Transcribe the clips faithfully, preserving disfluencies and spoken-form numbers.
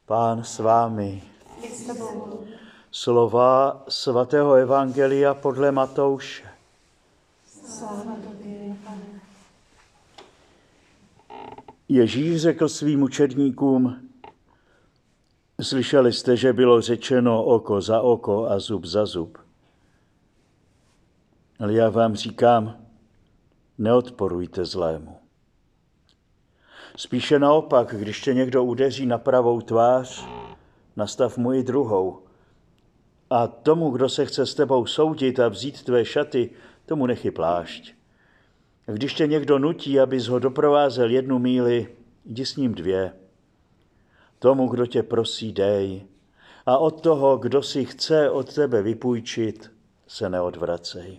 Pán s vámi. Slova svatého evangelia podle Matouše. Sláva tobě, Pane. Ježíš řekl svým učedníkům: Slyšeli jste, že bylo řečeno oko za oko a zub za zub. Ale já vám říkám, neodporujte zlému. Spíše naopak, když tě někdo udeří na pravou tvář, nastav mu i druhou. A tomu, kdo se chce s tebou soudit a vzít tvé šaty, tomu nechy plášť. A když tě někdo nutí, abys ho doprovázel jednu míli, jdi s ním dvě. Tomu, kdo tě prosí, dej. A od toho, kdo si chce od tebe vypůjčit, se neodvracej.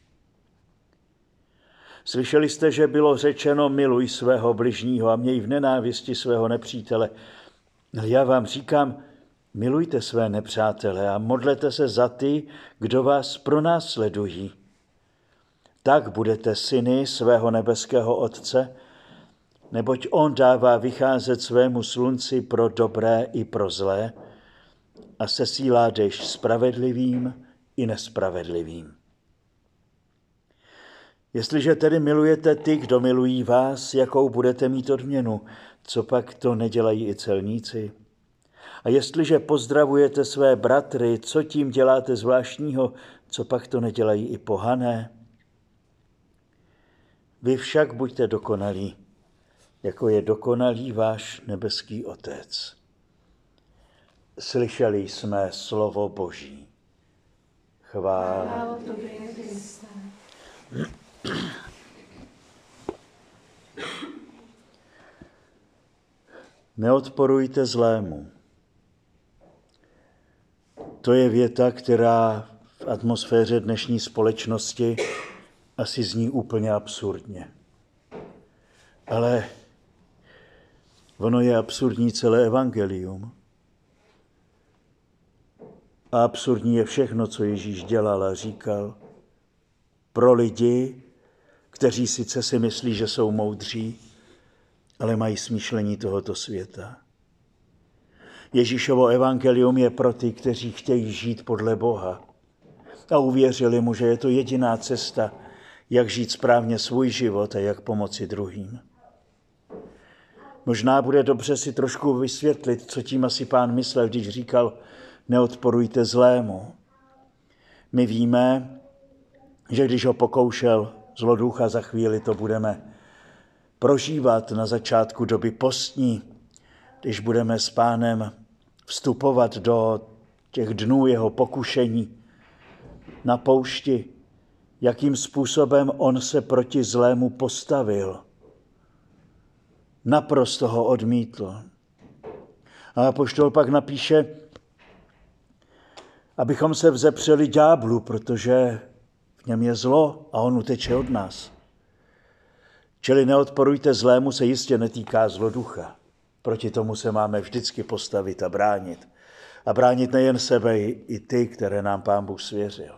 Slyšeli jste, že bylo řečeno, miluj svého bližního a měj v nenávisti svého nepřítele. Já vám říkám, milujte své nepřátele a modlete se za ty, kdo vás pronásledují. Tak budete syny svého nebeského Otce, neboť on dává vycházet svému slunci pro dobré i pro zlé a sesílá déšť spravedlivým i nespravedlivým. Jestliže tedy milujete ty, kdo milují vás, jakou budete mít odměnu, co pak to nedělají i celníci? A jestliže pozdravujete své bratry, co tím děláte zvláštního, co pak to nedělají i pohané? Vy však buďte dokonalí, jako je dokonalý váš nebeský Otec. Slyšeli jsme slovo Boží. Chvála tobě, Kriste. Neodporujte zlému. To je věta, která v atmosféře dnešní společnosti asi zní úplně absurdně. Ale ono je absurdní celé evangelium. A absurdní je všechno, co Ježíš dělal a říkal pro lidi, kteří sice si myslí, že jsou moudří, ale mají smýšlení tohoto světa. Ježíšovo evangelium je pro ty, kteří chtějí žít podle Boha a uvěřili mu, že je to jediná cesta, jak žít správně svůj život a jak pomoci druhým. Možná bude dobře si trošku vysvětlit, co tím asi Pán myslel, když říkal, neodporujte zlému. My víme, že když ho pokoušel zloducha, za chvíli to budeme prožívat na začátku doby postní, když budeme s Pánem vstupovat do těch dnů jeho pokušení na poušti, jakým způsobem on se proti zlému postavil. Naprosto ho odmítl. A apoštol pak napíše, abychom se vzepřeli ďáblu, protože v něm je zlo a on uteče od nás. Čili neodporujte zlému se jistě netýká zloducha. Proti tomu se máme vždycky postavit a bránit. A bránit nejen sebe, i ty, které nám Pán Bůh svěřil.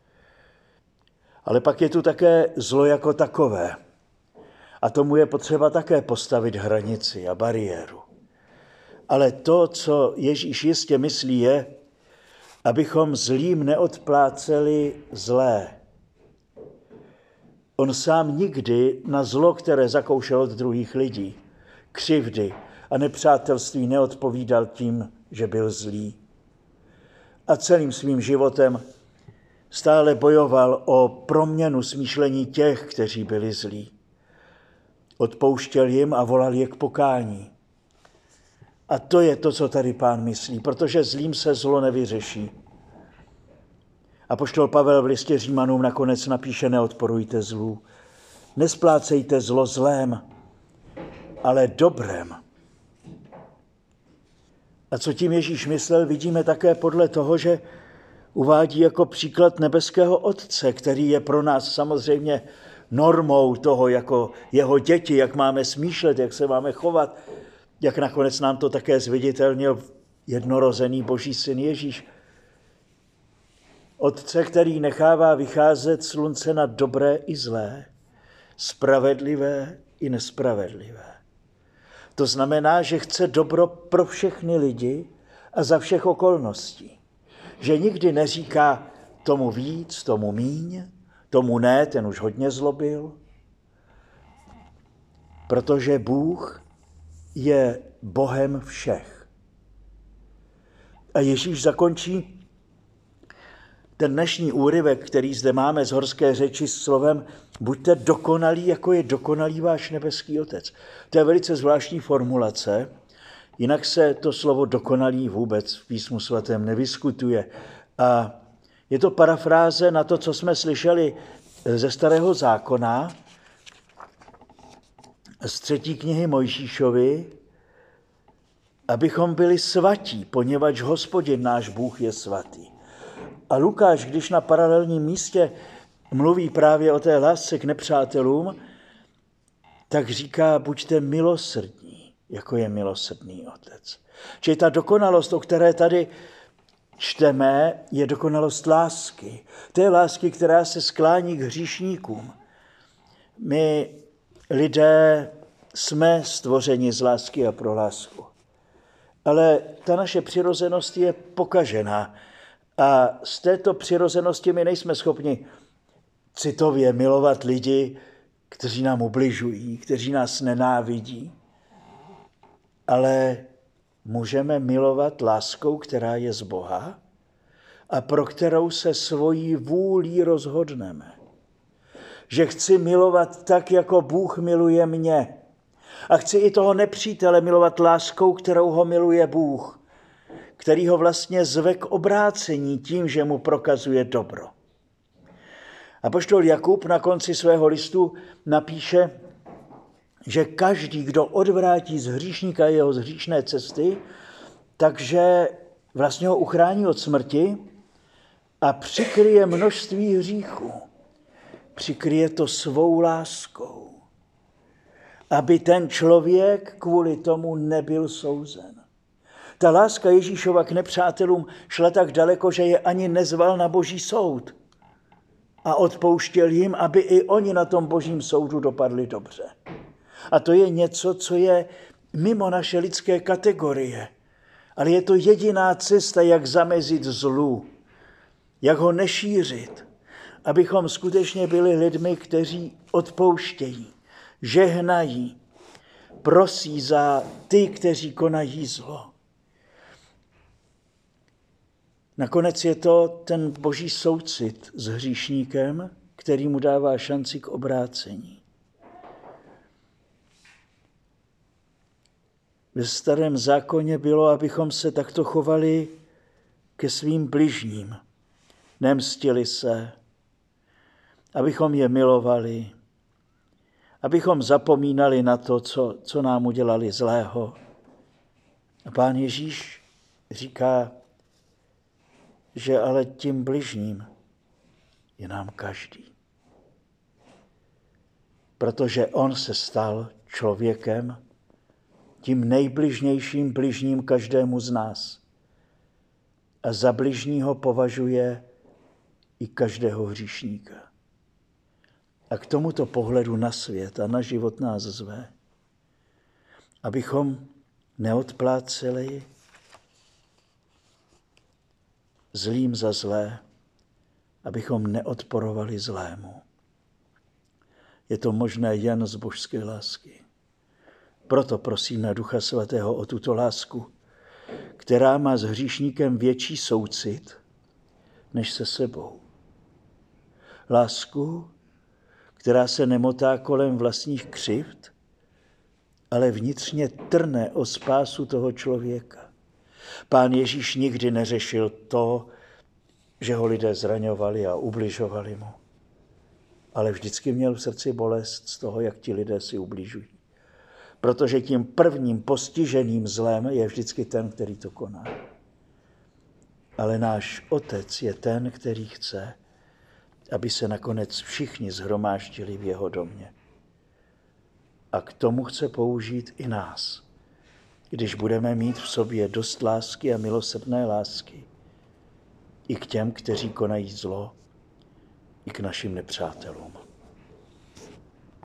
Ale pak je tu také zlo jako takové. A tomu je potřeba také postavit hranici a bariéru. Ale to, co Ježíš jistě myslí, je, abychom zlým neodpláceli zlé. On sám nikdy na zlo, které zakoušel od druhých lidí, křivdy a nepřátelství neodpovídal tím, že byl zlý. A celým svým životem stále bojoval o proměnu smýšlení těch, kteří byli zlí. Odpouštěl jim a volal je k pokání. A to je to, co tady Pán myslí, protože zlým se zlo nevyřeší. Apoštol Pavel v listě Římanům nakonec napíše, neodporujte zlu. Nesplácejte zlo zlém, ale dobrem. A co tím Ježíš myslel, vidíme také podle toho, že uvádí jako příklad nebeského Otce, který je pro nás samozřejmě normou toho, jako jeho děti, jak máme smýšlet, jak se máme chovat, jak nakonec nám to také zviditelnil jednorozený Boží syn Ježíš. Otce, který nechává vycházet slunce na dobré i zlé, spravedlivé i nespravedlivé. To znamená, že chce dobro pro všechny lidi a za všech okolností. Že nikdy neříká tomu víc, tomu míň, tomu ne, ten už hodně zlobil. Protože Bůh je Bohem všech. A Ježíš zakončí ten dnešní úryvek, který zde máme z horské řeči s slovem buďte dokonalí, jako je dokonalý váš nebeský Otec. To je velice zvláštní formulace, jinak se to slovo dokonalý vůbec v Písmu svatém nevyskutuje. A je to parafráze na to, co jsme slyšeli ze Starého zákona, z třetí knihy Mojžíšovi, abychom byli svatí, poněvadž Hospodin náš Bůh je svatý. A Lukáš, když na paralelním místě mluví právě o té lásce k nepřátelům, tak říká, buďte milosrdní, jako je milosrdný Otec. Čili ta dokonalost, o které tady čteme, je dokonalost lásky. To je lásky, která se sklání k hříšníkům. My lidé jsme stvořeni z lásky a pro lásku. Ale ta naše přirozenost je pokažená. A z této přirozenosti my nejsme schopni citově milovat lidi, kteří nám ubližují, kteří nás nenávidí. Ale můžeme milovat láskou, která je z Boha a pro kterou se svojí vůlí rozhodneme. Že chci milovat tak, jako Bůh miluje mě. A chci i toho nepřítele milovat láskou, kterou ho miluje Bůh, který ho vlastně zve k obrácení tím, že mu prokazuje dobro. Apoštol Jakub na konci svého listu napíše, že každý, kdo odvrátí z hříšníka jeho z hříšné cesty, takže vlastně ho uchrání od smrti a přikryje množství hříchů. Přikryje to svou láskou, aby ten člověk kvůli tomu nebyl souzen. Ta láska Ježíšova k nepřátelům šla tak daleko, že je ani nezval na boží soud a odpouštěl jim, aby i oni na tom božím soudu dopadli dobře. A to je něco, co je mimo naše lidské kategorie, ale je to jediná cesta, jak zamezit zlu, jak ho nešířit, abychom skutečně byli lidmi, kteří odpouštějí, žehnají, prosí za ty, kteří konají zlo. Nakonec je to ten boží soucit s hříšníkem, který mu dává šanci k obrácení. Ve Starém zákoně bylo, abychom se takto chovali ke svým bližním. Nemstili se, abychom je milovali, abychom zapomínali na to, co, co nám udělali zlého. A Pán Ježíš říká, že ale tím bližním je nám každý. Protože on se stal člověkem, tím nejbližnějším bližním každému z nás. A za bližního považuje i každého hříšníka. A k tomuto pohledu na svět a na život nás zve, abychom neodpláceli zlým za zlé, abychom neodporovali zlému. Je to možné jen z božské lásky. Proto prosíme Ducha Svatého o tuto lásku, která má s hříšníkem větší soucit než se sebou. Lásku, která se nemotá kolem vlastních křivd, ale vnitřně trne o spásu toho člověka. Pán Ježíš nikdy neřešil to, že ho lidé zraňovali a ubližovali mu, ale vždycky měl v srdci bolest z toho, jak ti lidé si ubližují. Protože tím prvním postiženým zlem je vždycky ten, který to koná. Ale náš Otec je ten, který chce, aby se nakonec všichni shromáždili v jeho domě. A k tomu chce použít i nás, když budeme mít v sobě dost lásky a milosrdné lásky i k těm, kteří konají zlo, i k našim nepřátelům.